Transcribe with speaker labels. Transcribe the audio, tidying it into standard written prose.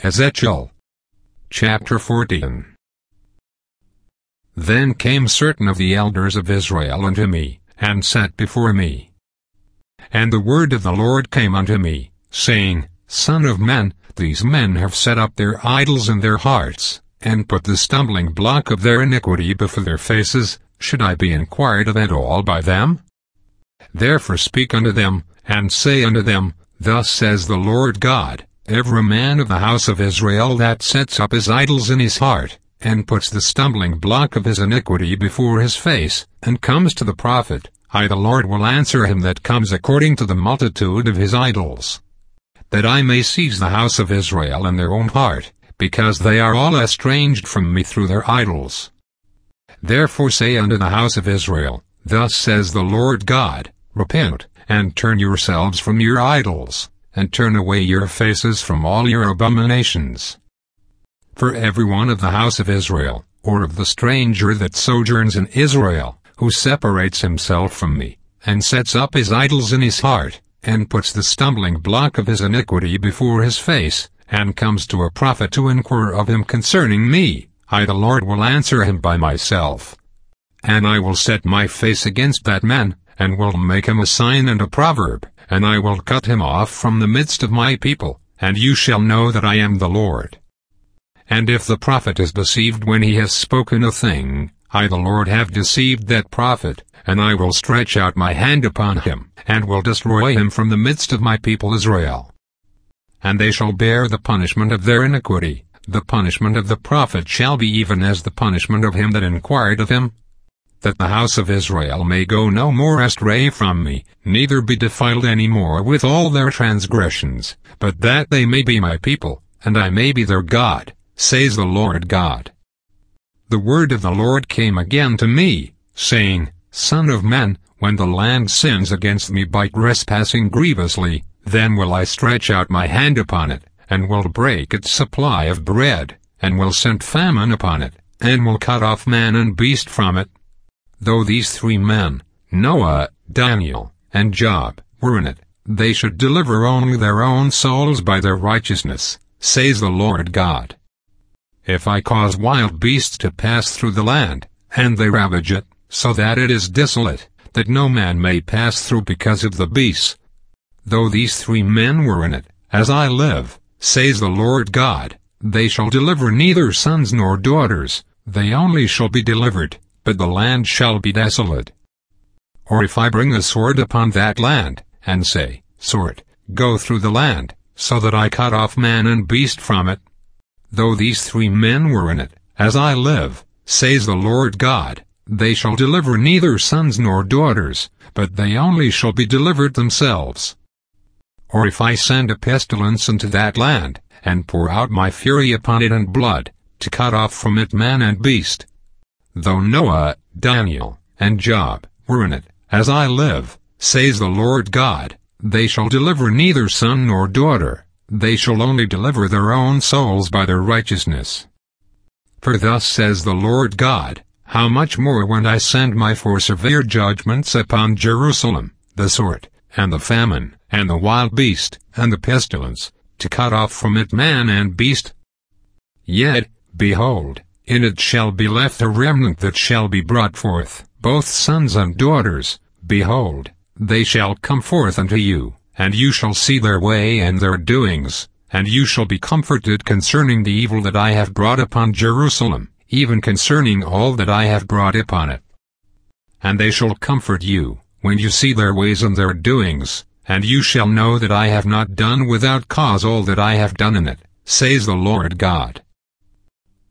Speaker 1: Ezekiel chapter 14. Then came certain of the elders of Israel unto me, and sat before me. And the word of the Lord came unto me, saying, Son of man, these men have set up their idols in their hearts, and put the stumbling block of their iniquity before their faces. Should I be inquired of at all by them? Therefore speak unto them, and say unto them, Thus says the Lord God, Every man of the house of Israel that sets up his idols in his heart, and puts the stumbling block of his iniquity before his face, and comes to the prophet, I the Lord will answer him that comes according to the multitude of his idols. That I may seize the house of Israel in their own heart, because they are all estranged from me through their idols. Therefore say unto the house of Israel, Thus says the Lord God, Repent, and turn yourselves from your idols, and turn away your faces from all your abominations. For every one of the house of Israel, or of the stranger that sojourns in Israel, who separates himself from me, and sets up his idols in his heart, and puts the stumbling block of his iniquity before his face, and comes to a prophet to inquire of him concerning me, I the Lord will answer him by myself. And I will set my face against that man, and will make him a sign and a proverb, and I will cut him off from the midst of my people, and you shall know that I am the Lord. And if the prophet is deceived when he has spoken a thing, I the Lord have deceived that prophet, and I will stretch out my hand upon him, and will destroy him from the midst of my people Israel. And they shall bear the punishment of their iniquity. The punishment of the prophet shall be even as the punishment of him that inquired of him, that the house of Israel may go no more astray from me, neither be defiled any more with all their transgressions, but that they may be my people, and I may be their God, says the Lord God. The word of the Lord came again to me, saying, Son of man, when the land sins against me by trespassing grievously, then will I stretch out my hand upon it, and will break its supply of bread, and will send famine upon it, and will cut off man and beast from it. Though these 3 men, Noah, Daniel, and Job, were in it, they should deliver only their own souls by their righteousness, says the Lord God. If I cause wild beasts to pass through the land, and they ravage it, so that it is desolate, that no man may pass through because of the beasts. Though these 3 men were in it, as I live, says the Lord God, they shall deliver neither sons nor daughters, they only shall be delivered, but the land shall be desolate. Or if I bring the sword upon that land, and say, Sword, go through the land, so that I cut off man and beast from it. Though these 3 men were in it, as I live, says the Lord God, they shall deliver neither sons nor daughters, but they only shall be delivered themselves. Or if I send a pestilence into that land, and pour out my fury upon it in blood, to cut off from it man and beast. Though Noah, Daniel, and Job were in it, as I live, says the Lord God, they shall deliver neither son nor daughter, they shall only deliver their own souls by their righteousness. For thus says the Lord God, how much more when I send my 4 severe judgments upon Jerusalem, the sword, and the famine, and the wild beast, and the pestilence, to cut off from it man and beast? Yet, behold, in it shall be left a remnant that shall be brought forth, both sons and daughters, behold, they shall come forth unto you, and you shall see their way and their doings, and you shall be comforted concerning the evil that I have brought upon Jerusalem, even concerning all that I have brought upon it. And they shall comfort you, when you see their ways and their doings, and you shall know that I have not done without cause all that I have done in it, says the Lord God.